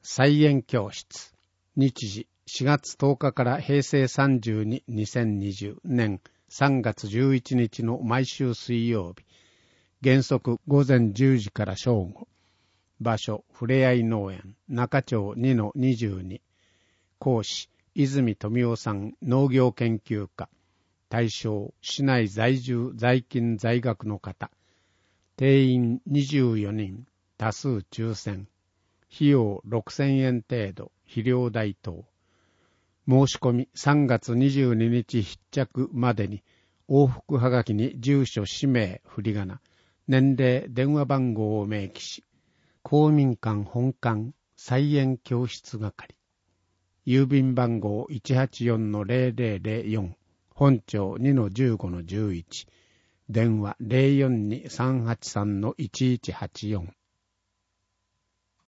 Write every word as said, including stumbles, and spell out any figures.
菜園教室。日時しがつとおかからへいせいさんじゅうに、にせんにじゅうねんさんがつじゅういちにちの毎週水曜日。原則ごぜんじゅうじから正午。場所、ふれあい農園、中町 にのにじゅうに。講師、泉富夫さん農業研究家。対象、市内在住在勤在学の方。定員にじゅうよにん、多数抽選。費用ろくせんえん程度、肥料代等。申し込みさんがつにじゅうににち必着までに、往復はがきに住所、氏名、振り仮名、年齢、電話番号を明記し、公民館本館菜園教室係。郵便番号 いちはちよんのぜろぜろぜろよん、本庁 にのじゅうごのじゅういち、電話 ゼロよんにさんはちさんのいちいちはちよん。